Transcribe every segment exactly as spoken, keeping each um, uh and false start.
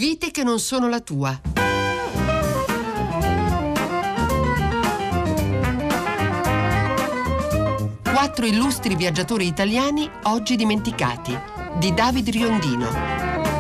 Vite che non sono la tua. Quattro illustri viaggiatori italiani oggi dimenticati, di David Riondino.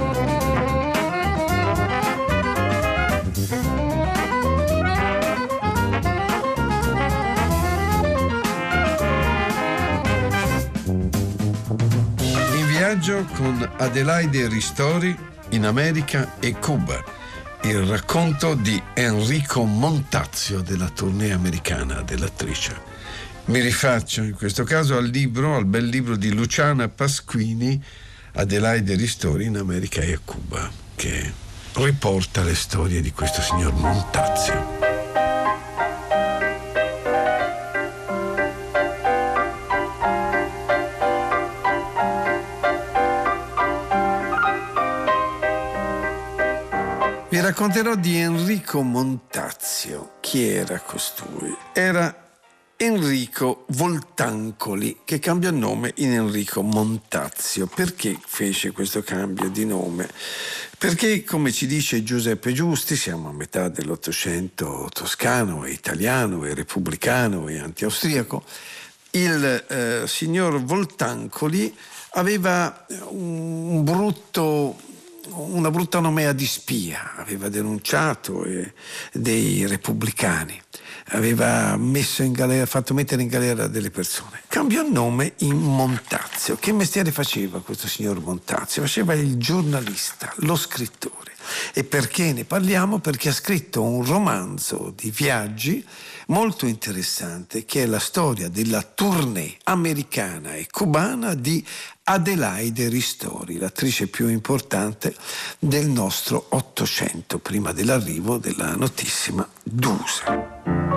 Viaggio con Adelaide Ristori in America e Cuba, il racconto di Enrico Montazio della tournée americana dell'attrice. Mi rifaccio in questo caso al libro, al bel libro di Luciana Pasquini, Adelaide Ristori in America e Cuba, che riporta le storie di questo signor Montazio. Vi racconterò di Enrico Montazio. Chi era costui? Era Enrico Voltancoli, che cambiò nome in Enrico Montazio. Perché fece questo cambio di nome? Perché, come ci dice Giuseppe Giusti, siamo a metà dell'Ottocento toscano e italiano e repubblicano e anti-austriaco, il eh, signor Voltancoli aveva un brutto una brutta nomea di spia, aveva denunciato eh, dei repubblicani, aveva messo in galera, fatto mettere in galera delle persone. Cambiò nome in Montazio. Che mestiere faceva questo signor Montazio? Faceva il giornalista, lo scrittore. E perché ne parliamo? Perché ha scritto un romanzo di viaggi molto interessante, che è la storia della tournée americana e cubana di Adelaide Ristori, l'attrice più importante del nostro Ottocento, prima dell'arrivo della notissima Dusa.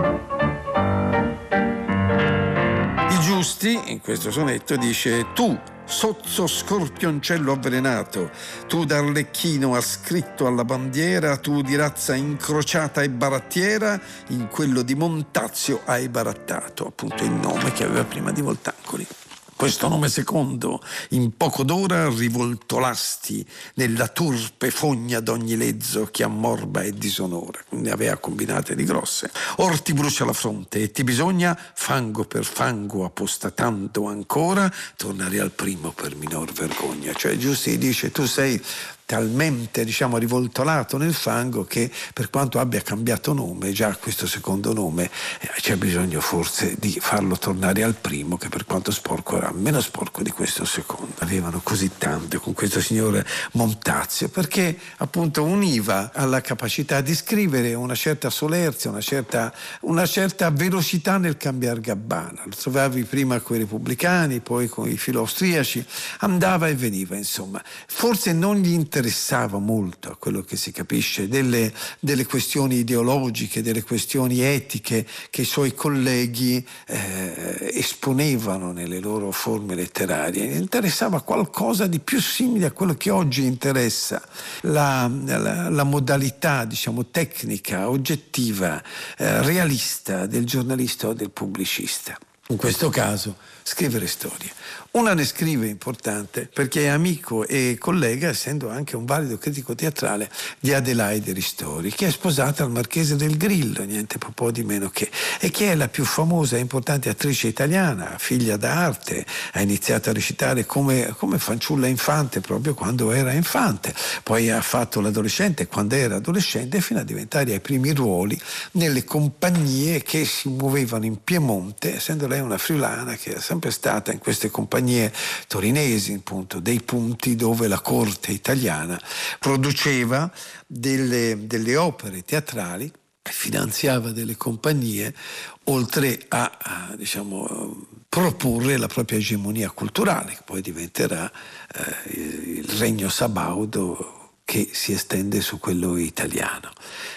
Il Giusti, in questo sonetto, dice: tu, sozzo scorpioncello avvelenato, tu d'Arlecchino ascritto alla bandiera, tu di razza incrociata e barattiera, in quello di Montazio hai barattato, appunto il nome che aveva prima di Voltancoli. Questo nome secondo, in poco d'ora rivoltolasti nella turpe fogna d'ogni lezzo che ammorba e disonora. Ne aveva combinate di grosse. Or ti brucia la fronte e ti bisogna, fango per fango apostatando ancora, tornare al primo per minor vergogna. Cioè Giusti dice: tu sei talmente, diciamo, rivoltolato nel fango che, per quanto abbia cambiato nome, già questo secondo nome eh, c'è bisogno forse di farlo tornare al primo, che per quanto sporco era meno sporco di questo secondo. Avevano così tante con questo signore Montazio, perché appunto univa alla capacità di scrivere una certa solerzia, una certa, una certa velocità nel cambiar gabbana. Lo trovavi prima con i repubblicani, poi con i filo-austriaci, andava e veniva, insomma. Forse non gli interessava molto, a quello che si capisce, delle, delle questioni ideologiche, delle questioni etiche che i suoi colleghi eh, esponevano nelle loro forme letterarie. Gli interessava qualcosa di più simile a quello che oggi interessa, la, la, la modalità, diciamo, tecnica, oggettiva, eh, realista del giornalista o del pubblicista. In questo caso scrivere storie. Una ne scrive importante perché è amico e collega, essendo anche un valido critico teatrale, di Adelaide Ristori, che è sposata al Marchese del Grillo, niente po' di meno che, e che è la più famosa e importante attrice italiana, figlia d'arte, ha iniziato a recitare come, come fanciulla infante proprio quando era infante, poi ha fatto l'adolescente quando era adolescente, fino a diventare ai primi ruoli nelle compagnie che si muovevano in Piemonte, essendo lei una friulana che è sempre stata in queste compagnie torinesi, appunto, dei punti dove la corte italiana produceva delle, delle opere teatrali, finanziava delle compagnie, oltre a, a diciamo, proporre la propria egemonia culturale, che poi diventerà eh, il regno sabaudo che si estende su quello italiano.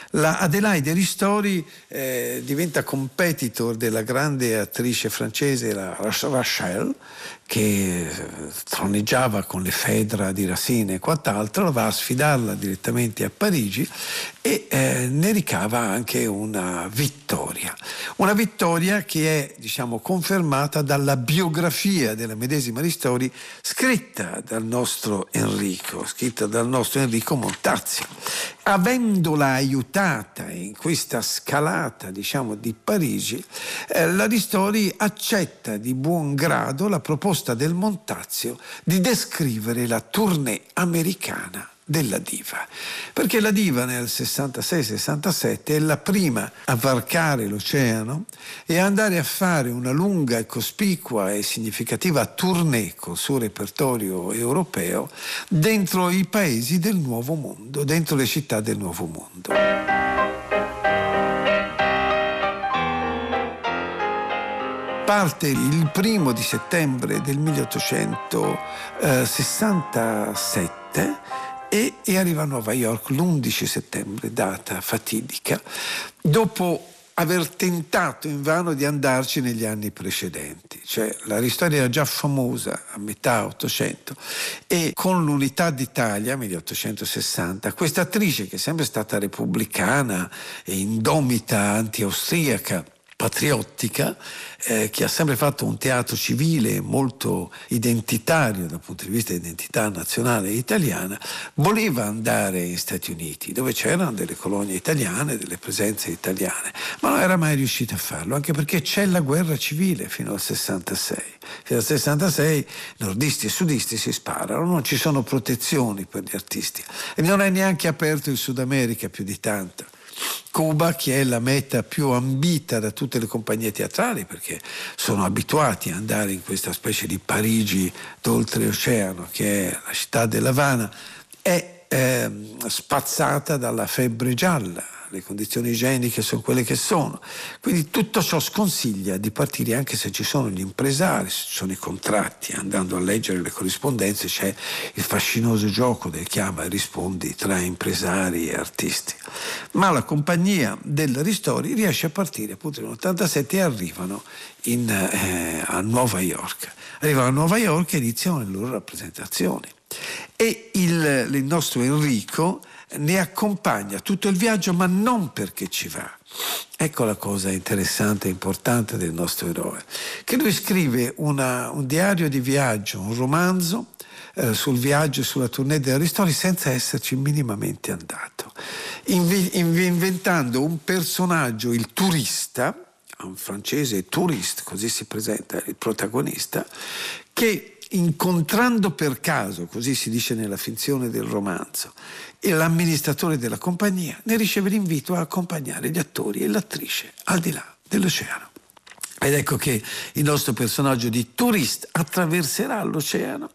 La Adelaide Ristori eh, diventa competitor della grande attrice francese, la Rachel, che troneggiava con le Phèdre di Racine e quant'altro, va a sfidarla direttamente a Parigi e eh, ne ricava anche una vittoria. Una vittoria che è, diciamo, confermata dalla biografia della medesima Ristori scritta dal nostro Enrico, scritta dal nostro Enrico Montazio. Avendola aiutata in questa scalata, diciamo, di Parigi, eh, la Ristori accetta di buon grado la proposta del Montazio di descrivere la tournée americana della diva, perché la diva nel sessantasei sessantasette è la prima a varcare l'oceano e andare a fare una lunga e cospicua e significativa tournée col suo repertorio europeo dentro i paesi del Nuovo Mondo, dentro le città del Nuovo Mondo. Parte il primo di settembre del milleottocentosessantasette e, e arriva a Nuova York l'undici settembre, data fatidica, dopo aver tentato invano di andarci negli anni precedenti. Cioè, la Ristori era già famosa a metà Ottocento e con l'Unità d'Italia, milleottocentosessanta, questa attrice, che è sempre stata repubblicana e indomita anti-austriaca, patriottica, eh, che ha sempre fatto un teatro civile molto identitario dal punto di vista dell'identità nazionale italiana, voleva andare negli Stati Uniti, dove c'erano delle colonie italiane, delle presenze italiane, ma non era mai riuscita a farlo, anche perché c'è la guerra civile fino al sessantasei. Fino al sessantasei nordisti e sudisti si sparano, non ci sono protezioni per gli artisti e non è neanche aperto il Sud America più di tanto. Cuba, che è la meta più ambita da tutte le compagnie teatrali, perché sono abituati ad andare in questa specie di Parigi d'oltreoceano, che è la città dell'Havana, è eh, spazzata dalla febbre gialla. Le condizioni igieniche sono quelle che sono, quindi tutto ciò sconsiglia di partire, anche se ci sono gli impresari, se ci sono i contratti. Andando a leggere le corrispondenze c'è il fascinoso gioco del chiama e rispondi tra impresari e artisti, ma la compagnia della Ristori riesce a partire appunto nell'ottantasette e arrivano in, eh, a Nuova York arrivano a Nuova York e iniziano le loro rappresentazioni e il, il nostro Enrico ne accompagna tutto il viaggio, ma non perché ci va. Ecco la cosa interessante e importante del nostro eroe, che lui scrive una, un diario di viaggio, un romanzo eh, sul viaggio e sulla tournée della Ristori senza esserci minimamente andato, Invi, inventando un personaggio, il turista, un francese touriste, così si presenta il protagonista, che incontrando per caso, così si dice nella finzione del romanzo, e l'amministratore della compagnia, ne riceve l'invito a accompagnare gli attori e l'attrice al di là dell'oceano. Ed ecco che il nostro personaggio di touriste attraverserà l'oceano,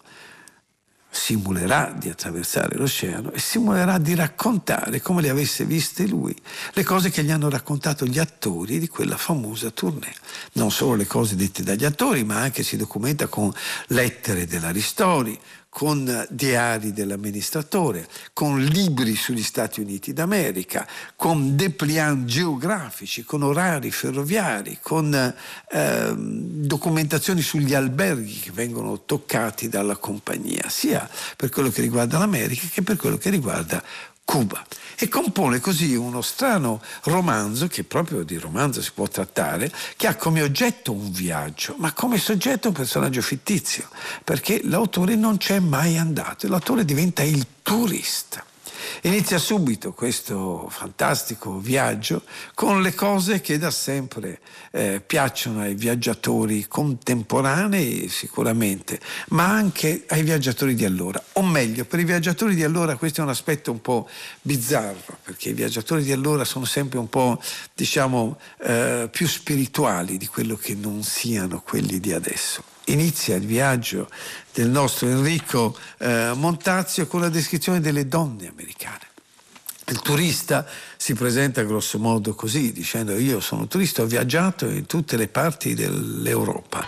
simulerà di attraversare l'oceano e simulerà di raccontare, come le avesse viste lui, le cose che gli hanno raccontato gli attori di quella famosa tournée. Non solo le cose dette dagli attori, ma anche si documenta con lettere della Ristori, con diari dell'amministratore, con libri sugli Stati Uniti d'America, con dépliant geografici, con orari ferroviari, con eh, documentazioni sugli alberghi che vengono toccati dalla compagnia, sia per quello che riguarda l'America che per quello che riguarda Cuba, e compone così uno strano romanzo, che proprio di romanzo si può trattare, che ha come oggetto un viaggio, ma come soggetto un personaggio fittizio, perché l'autore non c'è mai andato e l'autore diventa il turista. Inizia subito questo fantastico viaggio con le cose che da sempre eh, piacciono ai viaggiatori contemporanei sicuramente, ma anche ai viaggiatori di allora. O meglio, per i viaggiatori di allora questo è un aspetto un po' bizzarro, perché i viaggiatori di allora sono sempre un po', diciamo, eh, più spirituali di quello che non siano quelli di adesso. Inizia il viaggio del nostro Enrico eh, Montazio con la descrizione delle donne americane. Il turista si presenta grosso modo così, dicendo: io sono turista, ho viaggiato in tutte le parti dell'Europa.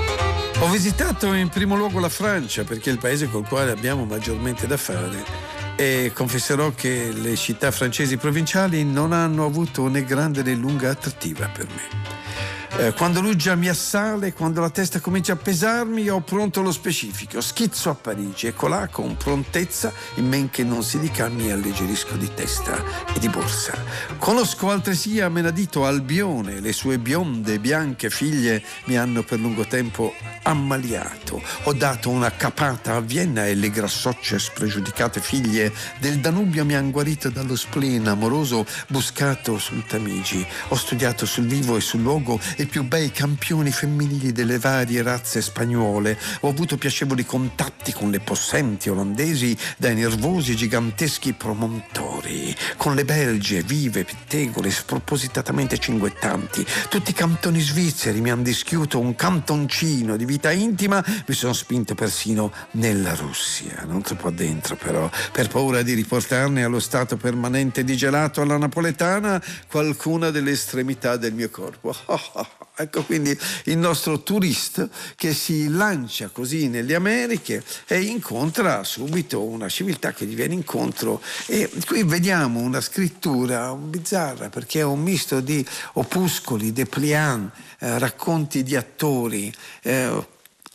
Ho visitato in primo luogo la Francia, perché è il paese col quale abbiamo maggiormente da fare, e confesserò che le città francesi provinciali non hanno avuto né grande né lunga attrattiva per me. Eh, quando l'uggia mi assale, quando la testa comincia a pesarmi, ho pronto lo specifico, schizzo a Parigi e colà con prontezza, in men che non si dica mi alleggerisco di testa e di borsa. Conosco altresì a menadito Albione, le sue bionde e bianche figlie mi hanno per lungo tempo ammaliato. Ho dato una capata a Vienna e le grassocce spregiudicate figlie del Danubio mi han guarito dallo spleen amoroso buscato sul Tamigi. Ho studiato sul vivo e sul luogo i più bei campioni femminili delle varie razze spagnuole. Ho avuto piacevoli contatti con le possenti olandesi dai nervosi giganteschi promontori, con le belgie vive, pettegole, spropositatamente cinguettanti. Tutti i cantoni svizzeri mi han dischiuto un cantoncino di vita intima, mi sono spinto persino nella Russia, non troppo addentro però, per paura di riportarne allo stato permanente di gelato alla napoletana qualcuna delle estremità del mio corpo. Ecco quindi il nostro turista che si lancia così nelle Americhe e incontra subito una civiltà che gli viene incontro, e qui vediamo una scrittura bizzarra perché è un misto di opuscoli, dépliant, eh, racconti di attori, eh,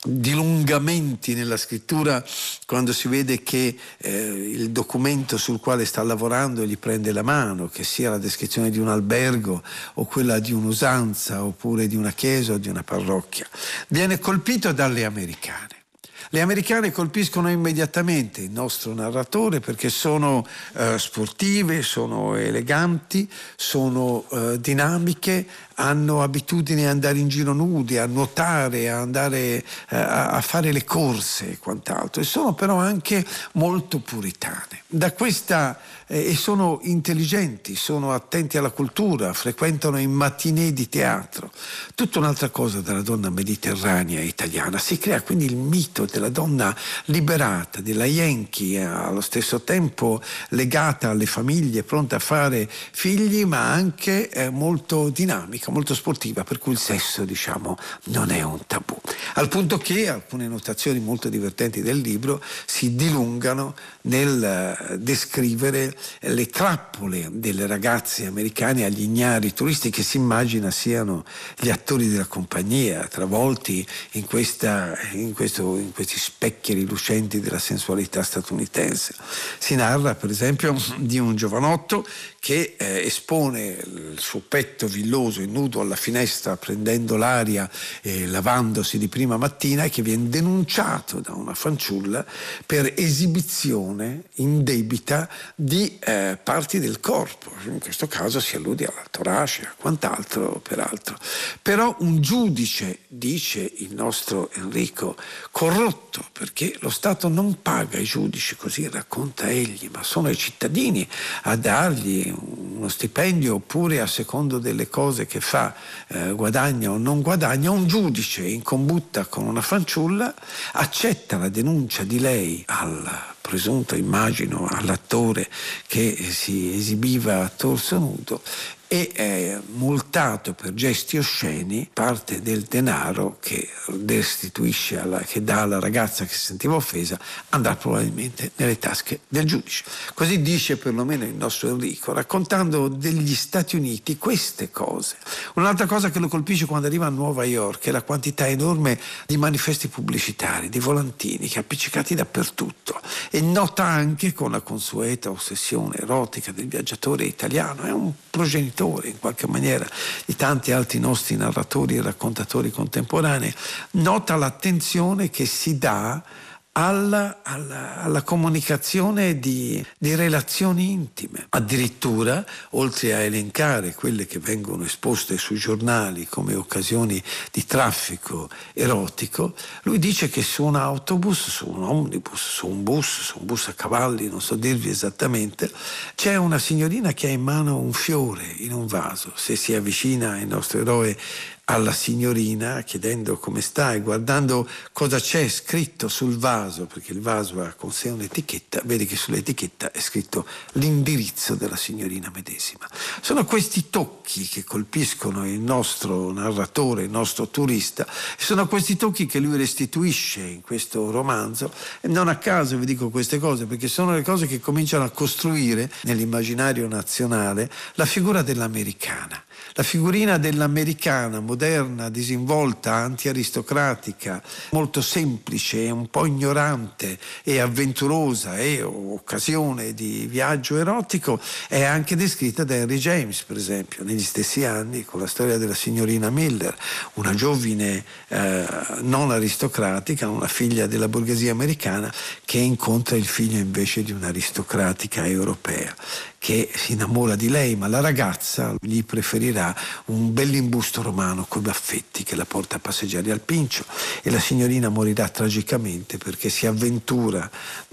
dilungamenti nella scrittura quando si vede che eh, il documento sul quale sta lavorando gli prende la mano, che sia la descrizione di un albergo o quella di un'usanza oppure di una chiesa o di una parrocchia. Viene colpito dalle americane. Le americane colpiscono immediatamente il nostro narratore perché sono eh, sportive, sono eleganti, sono eh, dinamiche, hanno abitudine ad andare in giro nudi, a nuotare, a andare eh, a fare le corse e quant'altro, e sono però anche molto puritane. Da questa eh, e sono intelligenti, sono attenti alla cultura, frequentano i matinée di teatro. Tutta un'altra cosa della donna mediterranea italiana. Si crea quindi il mito della donna liberata, della Yankee, allo stesso tempo legata alle famiglie, pronta a fare figli, ma anche eh, molto dinamica, molto sportiva, per cui il sesso, diciamo, non è un tabù. Al punto che alcune notazioni molto divertenti del libro si dilungano nel descrivere le trappole delle ragazze americane agli ignari turisti che si immagina siano gli attori della compagnia, travolti in, questa, in, questo, in questi specchi rilucenti della sensualità statunitense. Si narra, per esempio, di un giovanotto che eh, espone il suo petto villoso e nudo alla finestra prendendo l'aria e lavandosi di prima mattina, e che viene denunciato da una fanciulla per esibizione indebita di eh, parti del corpo. In questo caso si allude alla torace, a quant'altro peraltro. Però un giudice, dice il nostro Enrico, corrotto, perché lo Stato non paga i giudici, così racconta egli, ma sono i cittadini a dargli uno stipendio, oppure a secondo delle cose che fa eh, guadagna o non guadagna. Un giudice in combutta con una fanciulla accetta la denuncia di lei al presunto, immagino, all'attore che si esibiva a torso nudo, e è multato per gesti osceni. Parte del denaro che restituisce alla, che dà alla ragazza che si sentiva offesa, andrà probabilmente nelle tasche del giudice. Così dice perlomeno il nostro Enrico, raccontando degli Stati Uniti queste cose. Un'altra cosa che lo colpisce quando arriva a Nuova York è la quantità enorme di manifesti pubblicitari, di volantini che appiccicati dappertutto, e nota anche, con la consueta ossessione erotica del viaggiatore italiano, è un progenitore in qualche maniera di tanti altri nostri narratori e raccontatori contemporanei, nota l'attenzione che si dà alla, alla, alla comunicazione di, di relazioni intime. Addirittura, oltre a elencare quelle che vengono esposte sui giornali come occasioni di traffico erotico, lui dice che su un autobus, su un omnibus, su un bus, su un bus a cavalli, non so dirvi esattamente, c'è una signorina che ha in mano un fiore in un vaso. Se si avvicina il nostro eroe alla signorina chiedendo come stai, guardando cosa c'è scritto sul vaso, perché il vaso ha con sé un'etichetta, vedi che sull'etichetta è scritto l'indirizzo della signorina medesima. Sono questi tocchi che colpiscono il nostro narratore, il nostro turista, e sono questi tocchi che lui restituisce in questo romanzo, e non a caso vi dico queste cose, perché sono le cose che cominciano a costruire nell'immaginario nazionale la figura dell'americana. La figurina dell'americana moderna, disinvolta, anti-aristocratica, molto semplice, un po' ignorante e avventurosa e occasione di viaggio erotico, è anche descritta da Henry James, per esempio, negli stessi anni, con la storia della signorina Miller, una giovine eh, non aristocratica, una figlia della borghesia americana che incontra il figlio invece di un'aristocratica europea, che si innamora di lei, ma la ragazza gli preferirà un bell'imbusto romano coi baffetti che la porta a passeggiare al Pincio, e la signorina morirà tragicamente perché si avventura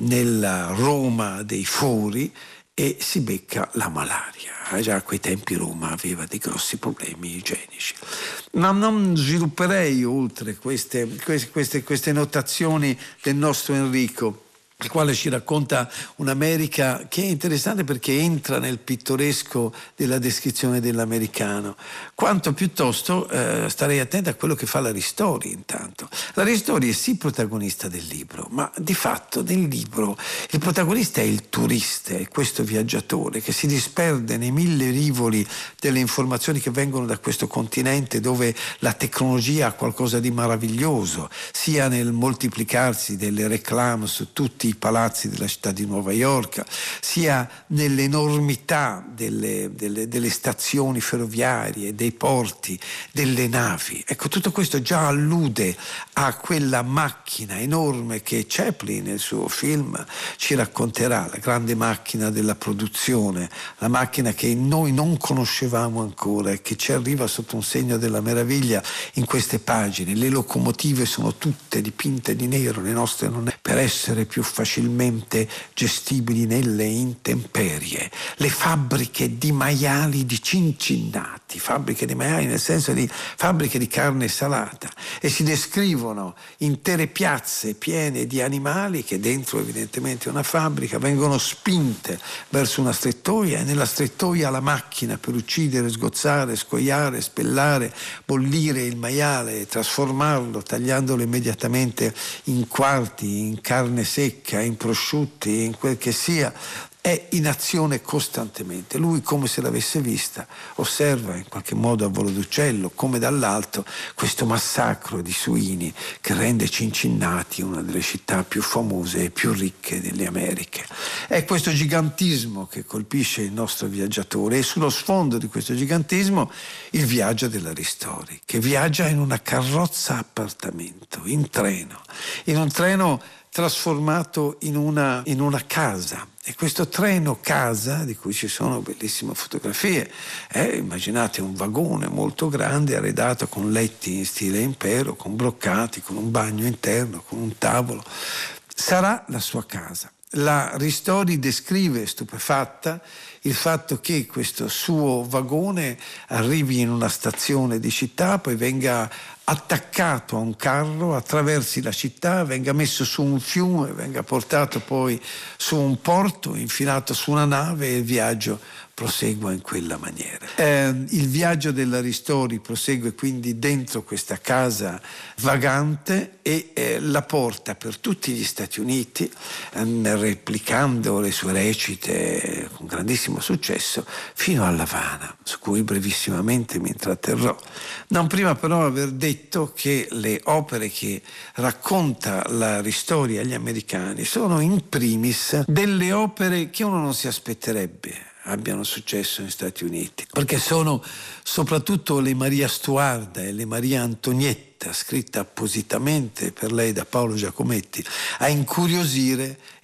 nella Roma dei fori e si becca la malaria. Già a quei tempi Roma aveva dei grossi problemi igienici. Ma non svilupperei oltre queste, queste, queste notazioni del nostro Enrico, il quale ci racconta un'America che è interessante perché entra nel pittoresco della descrizione dell'americano, quanto piuttosto eh, starei attento a quello che fa la Ristori intanto. La Ristori è sì protagonista del libro, ma di fatto nel libro il protagonista è il turista, è questo viaggiatore che si disperde nei mille rivoli delle informazioni che vengono da questo continente dove la tecnologia ha qualcosa di meraviglioso, sia nel moltiplicarsi delle réclame su tutti i palazzi della città di Nuova York, sia nell'enormità delle, delle, delle stazioni ferroviarie, dei porti, delle navi. Ecco, tutto questo già allude a quella macchina enorme che Chaplin nel suo film ci racconterà, la grande macchina della produzione, la macchina che noi non conoscevamo ancora e che ci arriva sotto un segno della meraviglia in queste pagine. Le locomotive sono tutte dipinte di nero, le nostre non è, per essere più facilmente gestibili nelle intemperie. Le fabbriche di maiali di Cincinnati, fabbriche di maiali nel senso di fabbriche di carne salata, e si descrivono intere piazze piene di animali che dentro evidentemente una fabbrica vengono spinte verso una strettoia, e nella strettoia la macchina per uccidere, sgozzare, scoiare, spellare, bollire il maiale, trasformarlo, tagliandolo immediatamente in quarti, in carne secca, in prosciutti, in quel che sia, è in azione costantemente. Lui, come se l'avesse vista, osserva in qualche modo a volo d'uccello, come dall'alto, questo massacro di suini che rende Cincinnati una delle città più famose e più ricche delle Americhe. È questo gigantismo che colpisce il nostro viaggiatore, e sullo sfondo di questo gigantismo il viaggio della Ristori, che viaggia in una carrozza appartamento, in treno, in un treno trasformato in una, in una casa. E questo treno casa, di cui ci sono bellissime fotografie, eh, immaginate un vagone molto grande arredato con letti in stile impero, con broccati, con un bagno interno, con un tavolo. Sarà la sua casa. La Ristori descrive stupefatta il fatto che questo suo vagone arrivi in una stazione di città, poi venga attaccato a un carro, attraversi la città, venga messo su un fiume, venga portato poi su un porto, infilato su una nave, e il viaggio prosegua in quella maniera. Eh, il viaggio della Ristori prosegue quindi dentro questa casa vagante, e eh, la porta per tutti gli Stati Uniti, eh, replicando le sue recite con grandissimo successo, fino all'Havana, su cui brevissimamente mi intratterrò. Non prima però aver detto che le opere che racconta la Ristori agli americani sono in primis delle opere che uno non si aspetterebbe abbiano successo negli Stati Uniti, perché sono soprattutto le Maria Stuarda e le Maria Antonietta, scritta appositamente per lei da Paolo Giacometti, a incuriosire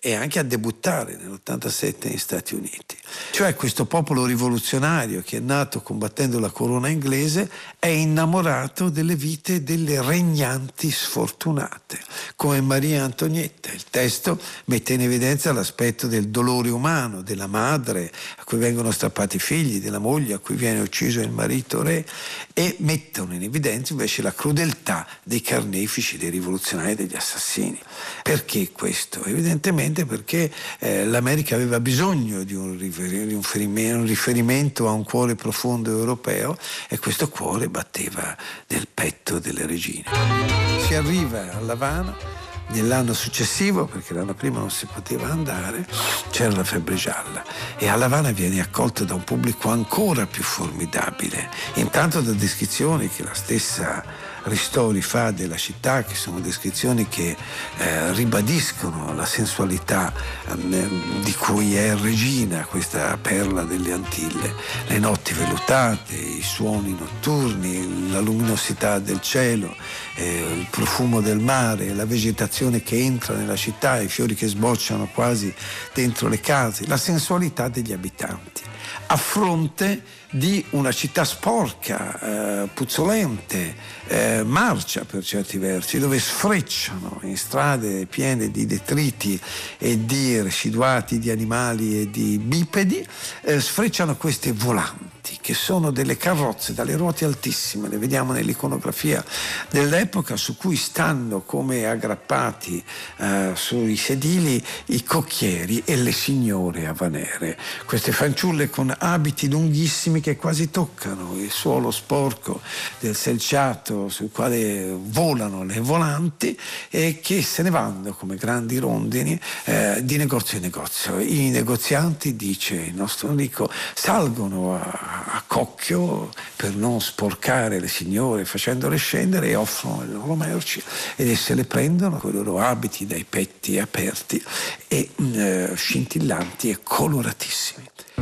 e anche a debuttare nell'ottantasette negli Stati Uniti. Cioè questo popolo rivoluzionario che è nato combattendo la corona inglese è innamorato delle vite delle regnanti sfortunate, come Maria Antonietta. Il testo mette in evidenza l'aspetto del dolore umano, della madre a cui vengono strappati i figli, della moglie a cui viene ucciso il marito re, e mettono in evidenza invece la crudeltà dei carnefici, dei rivoluzionari, degli assassini. Perché questo? Evidentemente perché eh, l'America aveva bisogno di un, rifer- di un, ferime- un riferimento a un cuore profondo europeo, e questo cuore batteva nel petto delle regine. Si arriva a L'Avana nell'anno successivo, perché l'anno prima non si poteva andare, c'era la febbre gialla, e a L'Avana viene accolto da un pubblico ancora più formidabile, intanto da descrizioni che la stessa Ristori fa della città, che sono descrizioni che eh, ribadiscono la sensualità eh, di cui è regina questa perla delle Antille, le notti vellutate, i suoni notturni, la luminosità del cielo, eh, il profumo del mare, la vegetazione che entra nella città, i fiori che sbocciano quasi dentro le case, la sensualità degli abitanti, a fronte di una città sporca, eh, puzzolente, eh, marcia per certi versi, dove sfrecciano in strade piene di detriti e di residuati di animali e di bipedi, eh, sfrecciano queste volanti, che sono delle carrozze dalle ruote altissime, le vediamo nell'iconografia dell'epoca, su cui stanno come aggrappati eh, sui sedili i cocchieri e le signore havanere, queste fanciulle con abiti lunghissimi che quasi toccano il suolo sporco del selciato sul quale volano le volanti, e che se ne vanno come grandi rondini eh, di negozio in negozio. I negozianti, dice il nostro Enrico, salgono a, a cocchio per non sporcare le signore facendole scendere, e offrono le loro merci ed esse le prendono con i loro abiti dai petti aperti e eh, scintillanti e coloratissimi.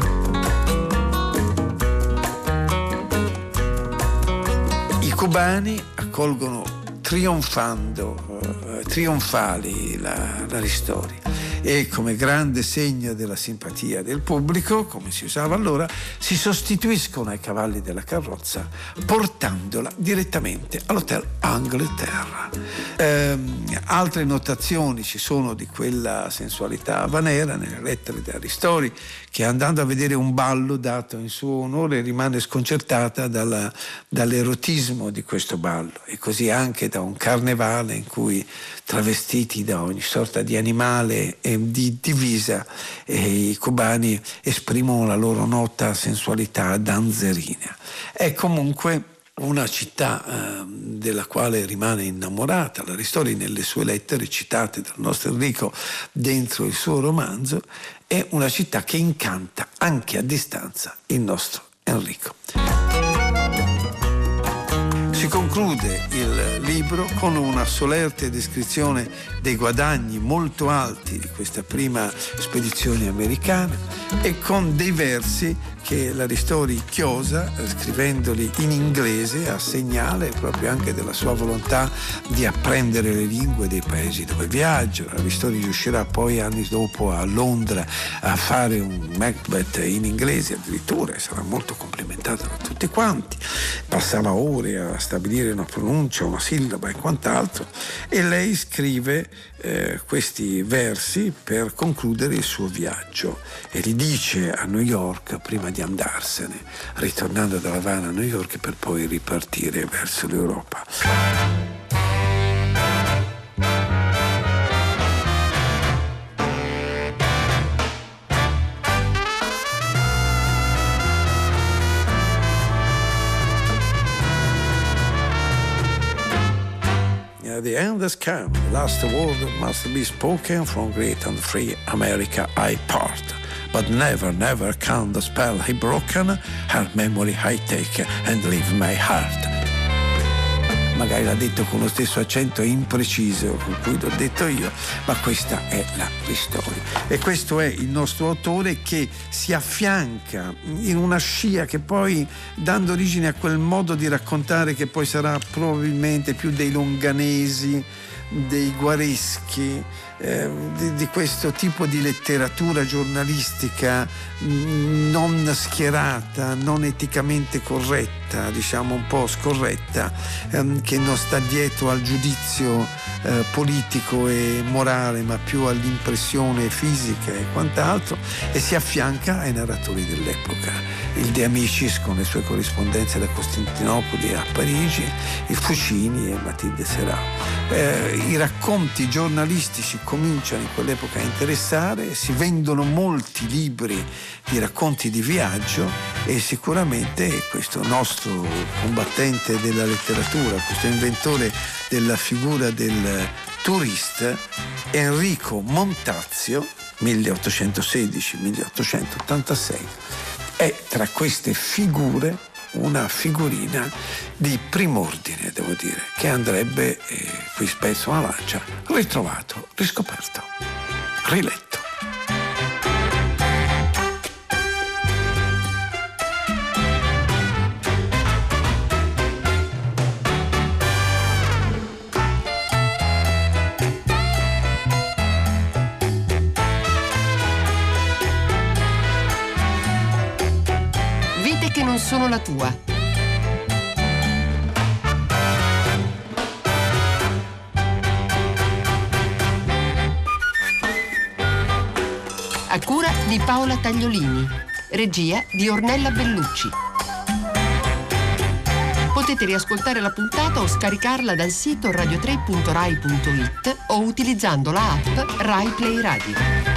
I cubani accolgono trionfando, eh, trionfali la, la Ristori, e come grande segno della simpatia del pubblico, come si usava allora, si sostituiscono ai cavalli della carrozza portandola direttamente all'hotel Angleterra. Ehm, altre notazioni ci sono di quella sensualità havanera nelle lettere di Ristori, che andando a vedere un ballo dato in suo onore rimane sconcertata dalla, dall'erotismo di questo ballo, e così anche da un carnevale in cui, travestiti da ogni sorta di animale e di divisa, e i cubani esprimono la loro nota sensualità danzerina. È comunque una città eh, della quale rimane innamorata la Ristori nelle sue lettere citate dal nostro Enrico dentro il suo romanzo. È una città che incanta anche a distanza il nostro Enrico. Si conclude il libro con una solerte descrizione dei guadagni molto alti di questa prima spedizione americana, e con dei versi che la Ristori chiosa, scrivendoli in inglese, a segnale proprio anche della sua volontà di apprendere le lingue dei paesi dove viaggia. La Ristori riuscirà poi anni dopo a Londra a fare un Macbeth in inglese addirittura, e sarà molto complimentata da tutti quanti. Passava ore a stabilire una pronuncia, una sillaba e quant'altro, e lei scrive eh, questi versi per concludere il suo viaggio, e li dice a New York prima di andarsene, ritornando da L'Avana a New York per poi ripartire verso l'Europa. The end has come, the last word must be spoken, from great and free America I part. But never, never can the spell he broken, her memory I take and leave my heart. Magari l'ha detto con lo stesso accento impreciso con cui l'ho detto io, ma questa è la Ristori. E questo è il nostro autore, che si affianca in una scia che poi, dando origine a quel modo di raccontare che poi sarà probabilmente più dei longanesi, dei guareschi, eh, di, di questo tipo di letteratura giornalistica mh, non schierata, non eticamente corretta, diciamo un po' scorretta, ehm, che non sta dietro al giudizio eh, politico e morale, ma più all'impressione fisica e quant'altro, e si affianca ai narratori dell'epoca. Il De Amicis con le sue corrispondenze da Costantinopoli a Parigi, il Fucini e Matilde Serao. Eh, I racconti giornalistici cominciano in quell'epoca a interessare, si vendono molti libri di racconti di viaggio e sicuramente questo nostro combattente della letteratura, questo inventore della figura del turista, Enrico Montazio, milleottocentosedici milleottocentottantasei, è tra queste figure una figurina di prim'ordine, devo dire, che andrebbe, eh, qui spezzo una lancia, ritrovato, riscoperto, riletto. Che non sono la tua. A cura di Paola Tagliolini, regia di Ornella Bellucci. Potete riascoltare la puntata o scaricarla dal sito radio tre punto rai punto it o utilizzando la app Rai Play Radio.